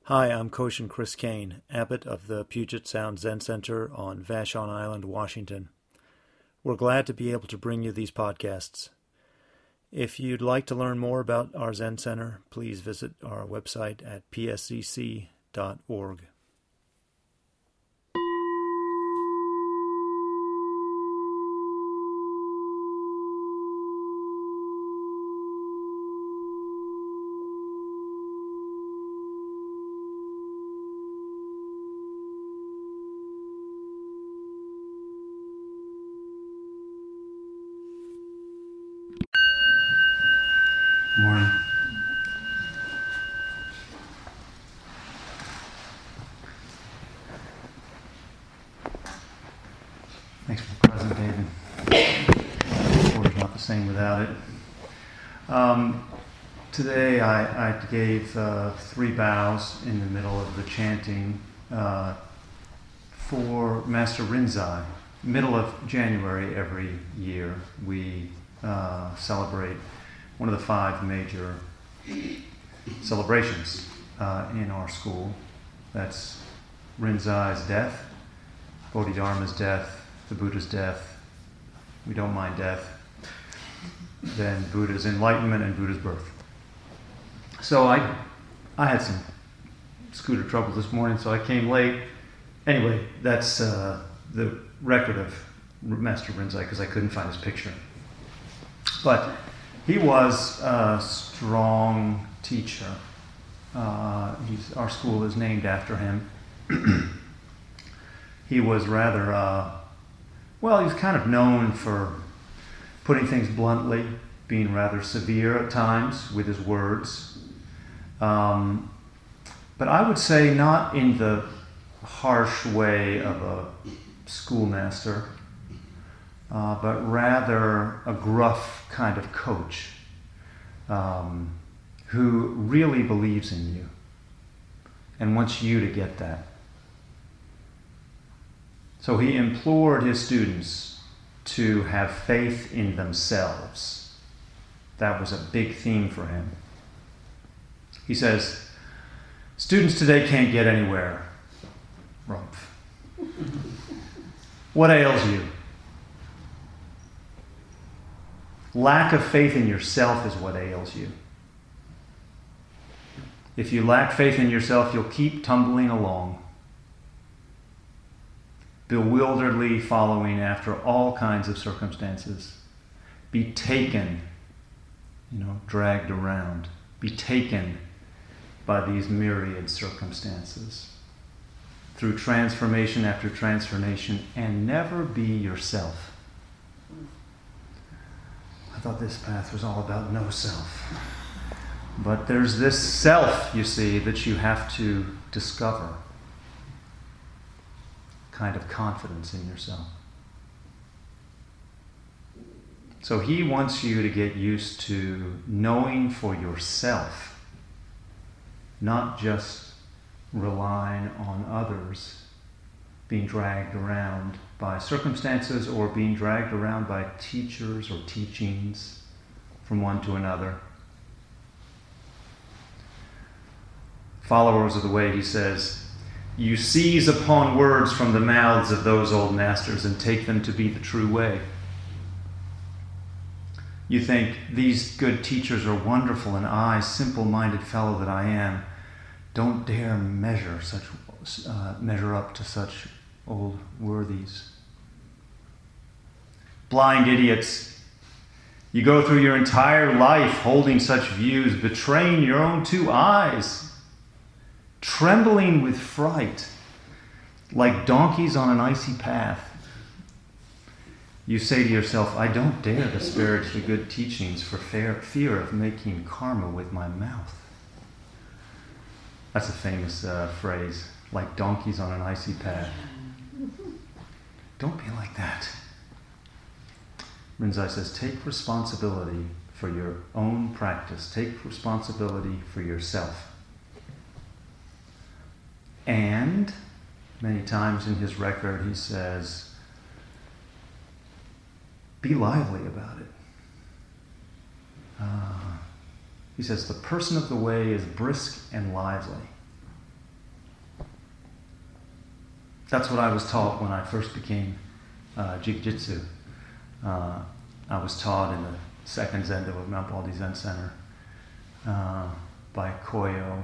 Hi, I'm Koshin Chris Kane, abbot of the Puget Sound Zen Center on Vashon Island, Washington. We're glad to be able to bring you these podcasts. If you'd like to learn more about our Zen Center, please visit our website at pscc.org. Morning. Thanks for the present, David. The order's not the same without it. Today I gave 3 bows in the middle of the chanting for Master Rinzai. Middle of January every year we celebrate one of the 5 major celebrations in our school. That's Rinzai's death, Bodhidharma's death, the Buddha's death. We don't mind death. Then Buddha's enlightenment and Buddha's birth. So I had some scooter trouble this morning, so I came late. Anyway, that's the record of Master Rinzai because I couldn't find his picture. But he was a strong teacher. Our school is named after him. He was rather, he was kind of known for putting things bluntly, being rather severe at times with his words. But I would say not in the harsh way of a schoolmaster, but rather a gruff kind of coach who really believes in you and wants you to get that. So he implored his students to have faith in themselves. That was a big theme for him. He says, students today can't get anywhere. Rumpf. What ails you? Lack of faith in yourself is what ails you. If you lack faith in yourself, you'll keep tumbling along, bewilderedly following after all kinds of circumstances. Be taken, dragged around. Be taken by these myriad circumstances through transformation after transformation, and never be yourself. I thought this path was all about no self. But there's this self, you see, that you have to discover. Kind of confidence in yourself. So he wants you to get used to knowing for yourself, not just relying on others, being dragged around by circumstances or being dragged around by teachers or teachings from one to another. Followers of the way, he says, you seize upon words from the mouths of those old masters and take them to be the true way. You think, these good teachers are wonderful, and I, simple-minded fellow that I am, don't dare measure up to such old worthies. Blind idiots, you go through your entire life holding such views, betraying your own 2 eyes, trembling with fright, like donkeys on an icy path. You say to yourself, I don't dare disparage the good teachings for fear of making karma with my mouth. That's a famous phrase, like donkeys on an icy path. Don't be like that. Rinzai says, take responsibility for your own practice. Take responsibility for yourself. And many times in his record he says, be lively about it. He says, the person of the way is brisk and lively. That's what I was taught when I first became Jikujitsu. I was taught in the second Zendo of Mount Baldy Zen Center by Koyo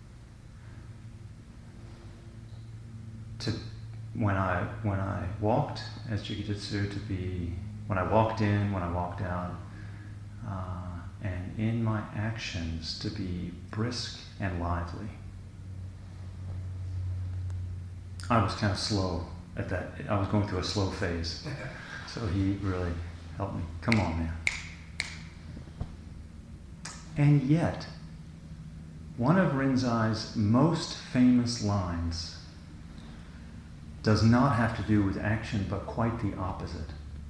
to when I walked as Jikujitsu to be when I walked in, when I walked out, and in my actions to be brisk and lively. I was kind of slow at that. I was going through a slow phase. So he really helped me. Come on, man. And yet, one of Rinzai's most famous lines does not have to do with action, but quite the opposite.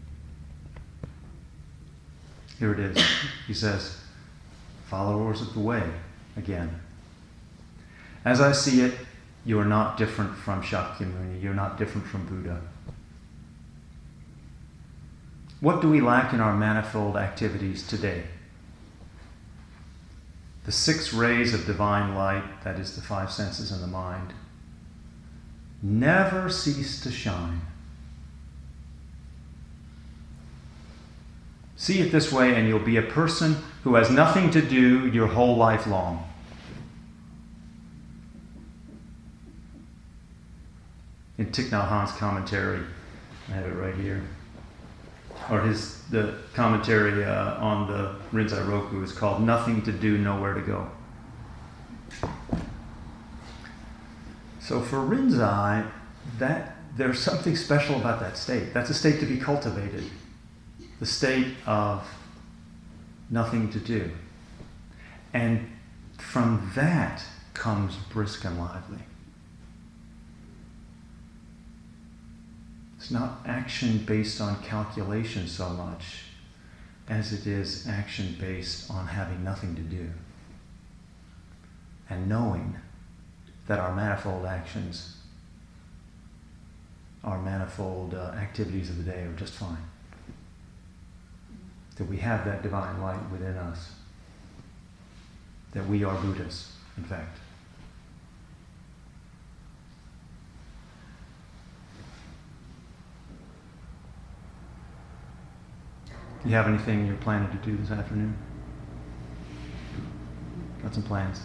Here it is. He says, followers of the way, again. As I see it, you are not different from Shakyamuni. You're not different from Buddha. What do we lack in our manifold activities today? The 6 rays of divine light, that is the 5 senses and the mind, never cease to shine. See it this way and you'll be a person who has nothing to do your whole life long. In Thich Nhat Hanh's commentary, I have it right here, or the commentary on the Rinzai Roku is called Nothing to Do, Nowhere to Go. So for Rinzai, there's something special about that state. That's a state to be cultivated. The state of nothing to do. And from that comes brisk and lively. It's not action based on calculation so much as it is action based on having nothing to do. And knowing that our manifold actions, our manifold activities of the day are just fine. That we have that divine light within us. That we are Buddhas, in fact. Do you have anything you're planning to do this afternoon? Got some plans?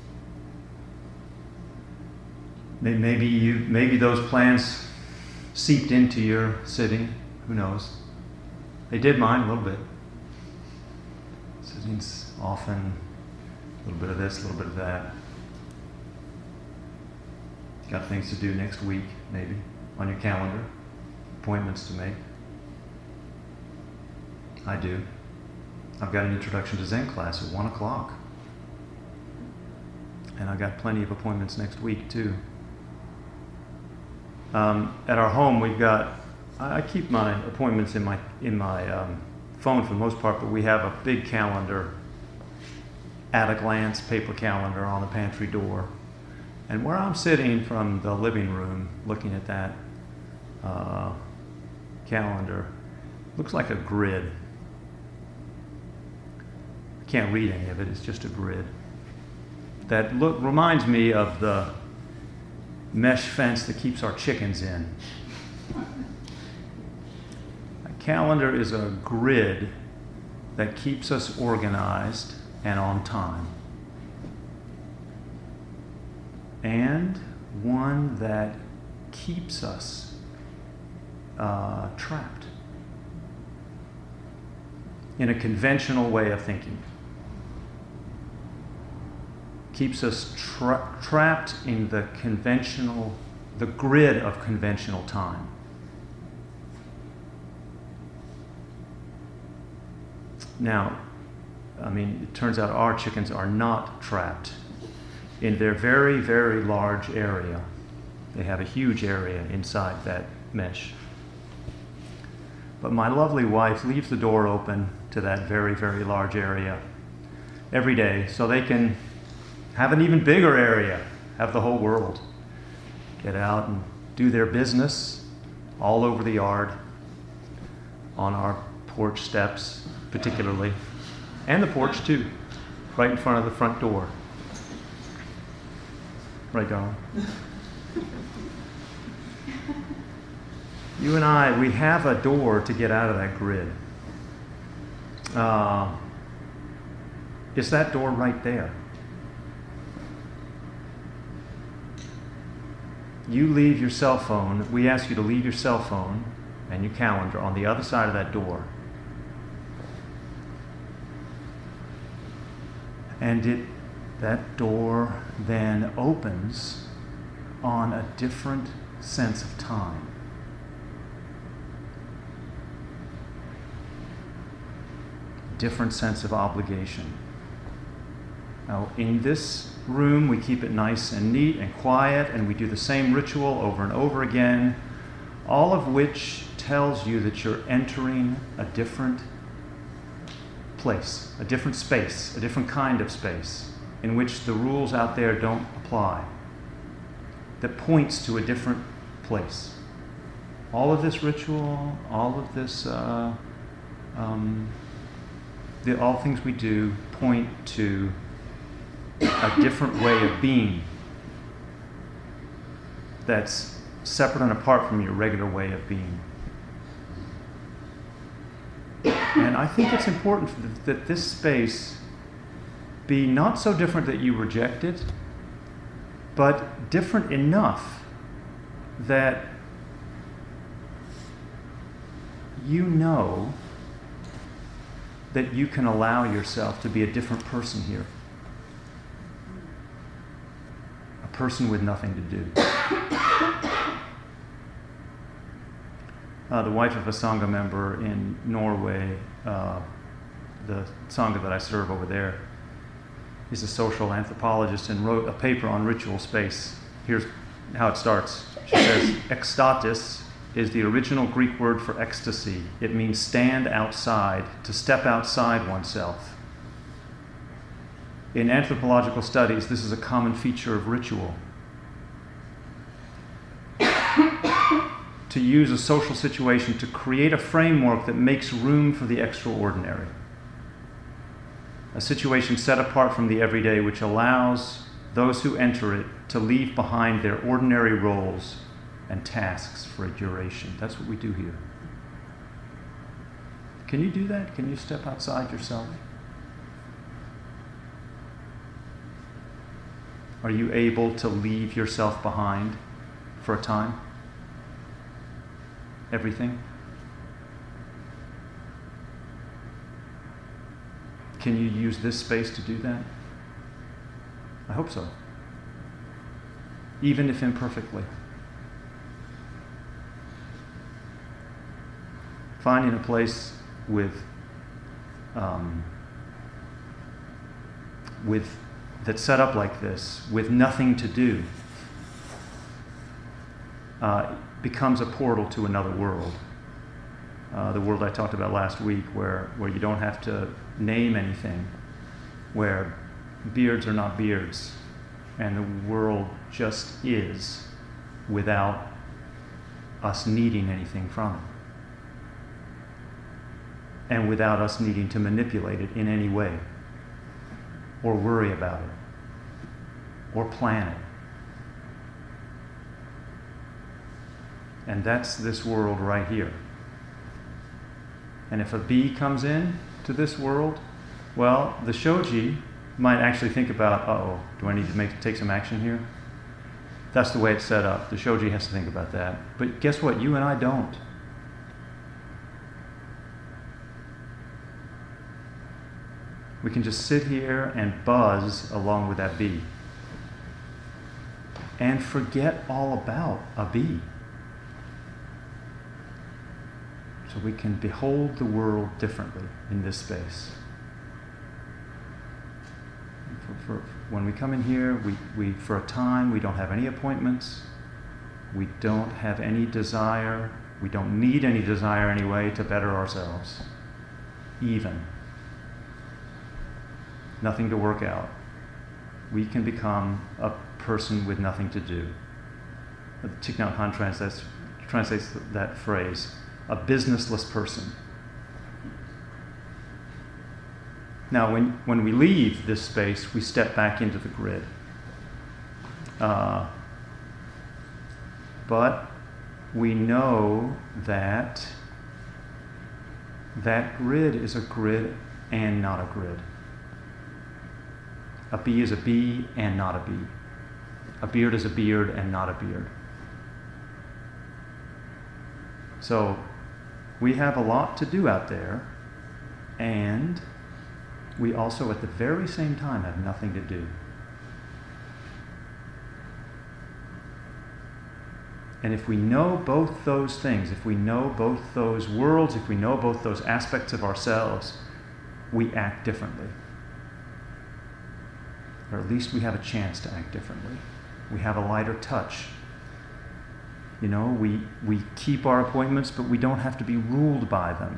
Maybe those plans seeped into your sitting. Who knows? They did mine a little bit. Sitting's often a little bit of this, a little bit of that. Got things to do next week, maybe, on your calendar. Appointments to make. I do. I've got an introduction to Zen class at 1 o'clock. And I've got plenty of appointments next week, too. At our home, I keep my appointments in my phone for the most part, but we have a big calendar, at a glance paper calendar on the pantry door. And where I'm sitting from the living room, looking at that calendar, looks like a grid. I can't read any of it, it's just a grid. That reminds me of the mesh fence that keeps our chickens in. A calendar is a grid that keeps us organized and on time. And one that keeps us trapped in a conventional way of thinking. Keeps us trapped in the grid of conventional time. Now, it turns out our chickens are not trapped in their very, very large area. They have a huge area inside that mesh. But my lovely wife leaves the door open to that very, very large area every day so they can have an even bigger area, have the whole world. Get out and do their business all over the yard, on our porch steps particularly, and the porch too, right in front of the front door. Right, darling? You and I, we have a door to get out of that grid. Is that door right there? You leave your cell phone. We ask you to leave your cell phone and your calendar on the other side of that door. And that door then opens on a different sense of time. Different sense of obligation. Now, in this room, we keep it nice and neat and quiet, and we do the same ritual over and over again, all of which tells you that you're entering a different place, a different space, a different kind of space, in which the rules out there don't apply, that points to a different place. All of this ritual, all of this, all things we do point to a different way of being that's separate and apart from your regular way of being. And I think it's important that this space be not so different that you reject it, but different enough that you know that you can allow yourself to be a different person here. A person with nothing to do. The wife of a Sangha member in Norway, the Sangha that I serve over there, is a social anthropologist and wrote a paper on ritual space. Here's how it starts. She says, "Ekstatis is the original Greek word for ecstasy. It means stand outside, to step outside oneself. In anthropological studies, this is a common feature of ritual. To use a social situation to create a framework that makes room for the extraordinary. A situation set apart from the everyday which allows those who enter it to leave behind their ordinary roles and tasks for a duration." That's what we do here. Can you do that? Can you step outside yourself? Are you able to leave yourself behind for a time? Everything? Can you use this space to do that? I hope so. Even if imperfectly. Finding a place that's set up like this, with nothing to do, becomes a portal to another world. The world I talked about last week, where you don't have to name anything, where beards are not beards, and the world just is without us needing anything from it. And without us needing to manipulate it in any way, or worry about it, or plan it. And that's this world right here. And if a bee comes in to this world, well, the shoji might actually think about, do I need to take some action here? That's the way it's set up. The shoji has to think about that. But guess what? You and I don't. We can just sit here and buzz along with that bee and forget all about a bee. So we can behold the world differently in this space. When we come in here, we for a time, we don't have any appointments. We don't have any desire. We don't need any desire anyway to better ourselves. Even. Nothing to work out. We can become a person with nothing to do. Thich Nhat Hanh translates that phrase, a businessless person. Now, when we leave this space, we step back into the grid. But we know that that grid is a grid and not a grid. A bee is a bee and not a bee. A beard is a beard and not a beard. So we have a lot to do out there, and we also at the very same time have nothing to do. And if we know both those things, if we know both those worlds, if we know both those aspects of ourselves, we act differently. Or at least we have a chance to act differently. We have a lighter touch. You know, we keep our appointments, but we don't have to be ruled by them.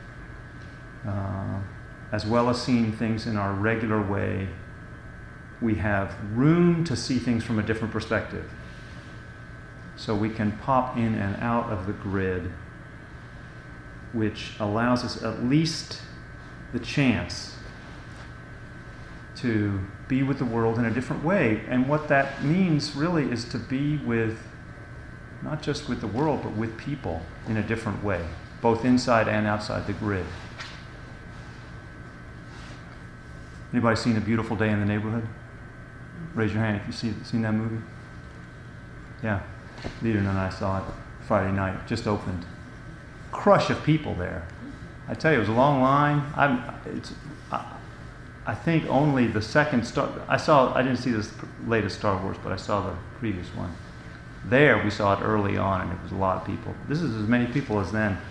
As well as seeing things in our regular way, we have room to see things from a different perspective. So we can pop in and out of the grid, which allows us at least the chance to be with the world in a different way. And what that means really is to be with, not just with the world, but with people in a different way, both inside and outside the grid. Anybody seen A Beautiful Day in the Neighborhood? Raise your hand if you've seen that movie. Yeah. Leader and I saw it Friday night, just opened. Crush of people there. I tell you, it was a long line. I think only the second I didn't see this latest Star Wars, but I saw the previous one. There we saw it early on, and it was a lot of people. This is as many people as then.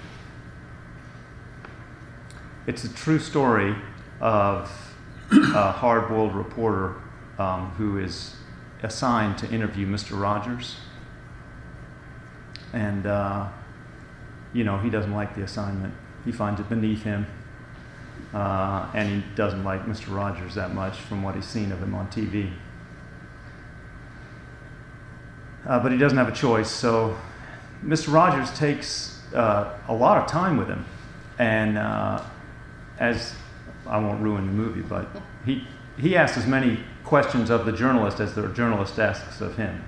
It's a true story of a hard-boiled reporter who is assigned to interview Mr. Rogers. And, he doesn't like the assignment. He finds it beneath him. And he doesn't like Mr. Rogers that much from what he's seen of him on TV. But he doesn't have a choice. So Mr. Rogers takes a lot of time with him. And as I won't ruin the movie, but he asks as many questions of the journalist as the journalist asks of him.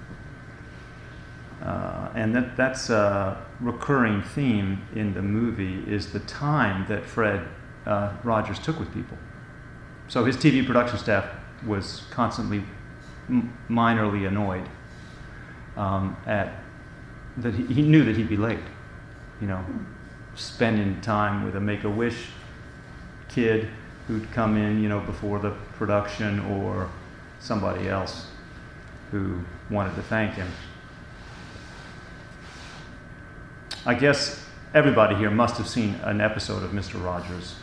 And that's a recurring theme in the movie, is the time that Fred Rogers took with people. So his TV production staff was constantly minorly annoyed at that he knew that he'd be late. Spending time with a Make-A-Wish kid who'd come in, before the production, or somebody else who wanted to thank him. I guess everybody here must have seen an episode of Mr. Rogers.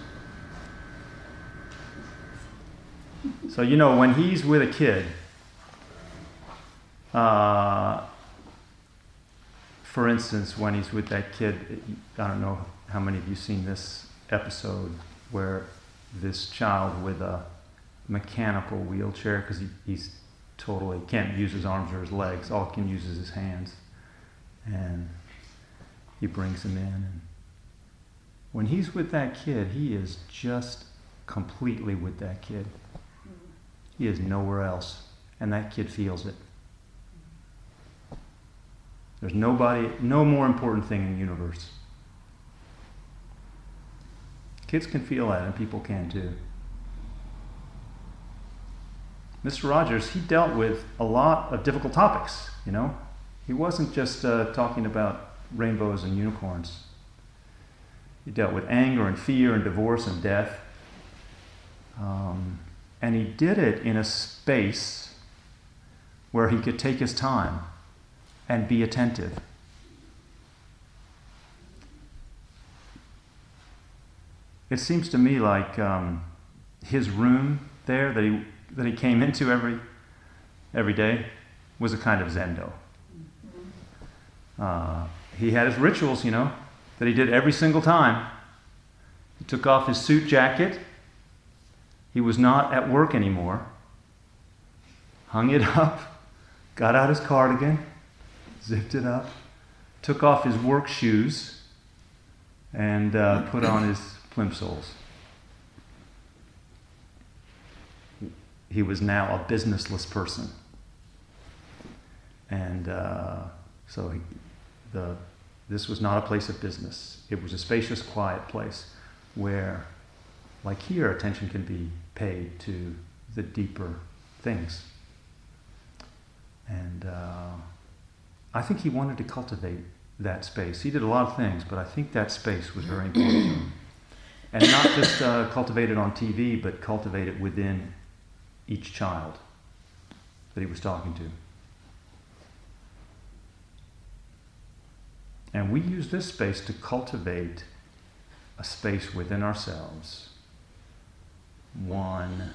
So, when he's with a kid, for instance, when he's with that kid, I don't know how many of you seen this episode where this child with a mechanical wheelchair, because he's totally can't use his arms or his legs, all he can use is his hands, and he brings him in, and when he's with that kid, he is just completely with that kid. He is nowhere else, and that kid feels it. There's no more important thing in the universe. Kids can feel that, and people can too. Mr. Rogers, he dealt with a lot of difficult topics, He wasn't just talking about rainbows and unicorns. He dealt with anger and fear and divorce and death. And he did it in a space where he could take his time and be attentive. It seems to me like his room there that he came into every day was a kind of zendo. He had his rituals, that he did every single time. He took off his suit jacket. He was not at work anymore. Hung it up, got out his cardigan, zipped it up, took off his work shoes, and put on his plimsolls. He was now a businessless person. And so This was not a place of business. It was a spacious, quiet place where, like here, attention can be paid to the deeper things. And I think he wanted to cultivate that space. He did a lot of things, but I think that space was very important to him. And not just cultivate it on TV, but cultivate it within each child that he was talking to. And we use this space to cultivate a space within ourselves, one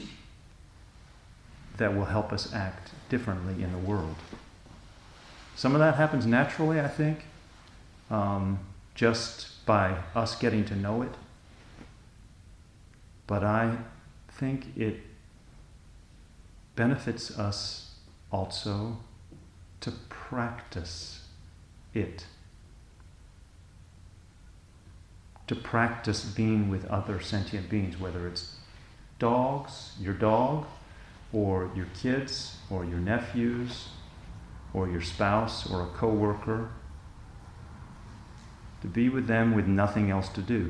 that will help us act differently in the world. Some of that happens naturally, I think, just by us getting to know it. But I think it benefits us also to practice it. To practice being with other sentient beings, whether it's dogs, your dog, or your kids, or your nephews, or your spouse, or a coworker. To be with them with nothing else to do.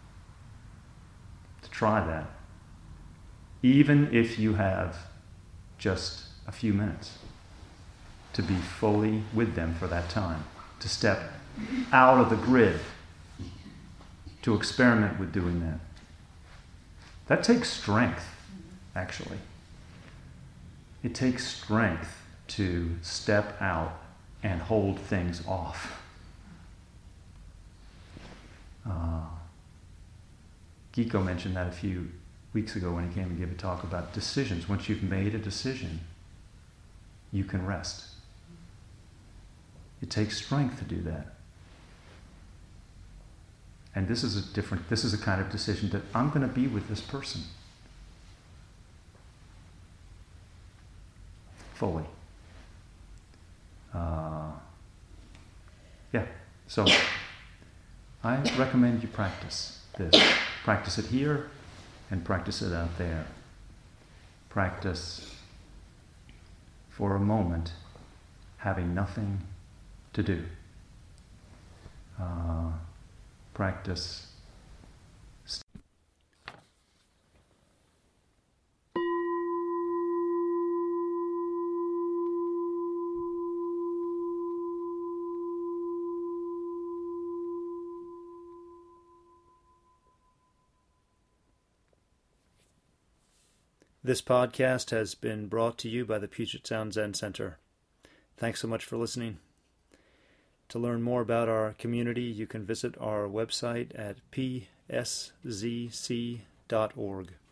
To try that. Even if you have just a few minutes. To be fully with them for that time. To step out of the grid. To experiment with doing that. That takes strength, actually. It takes strength to step out and hold things off. Giko mentioned that a few weeks ago when he came and gave a talk about decisions. Once you've made a decision, you can rest. It takes strength to do that. And this is a kind of decision that I'm going to be with this person. Fully. So I recommend you practice this. Practice it here and practice it out there. Practice for a moment having nothing to do. Practice. This podcast has been brought to you by the Puget Sound Zen Center. Thanks so much for listening. To learn more about our community, you can visit our website at pszc.org.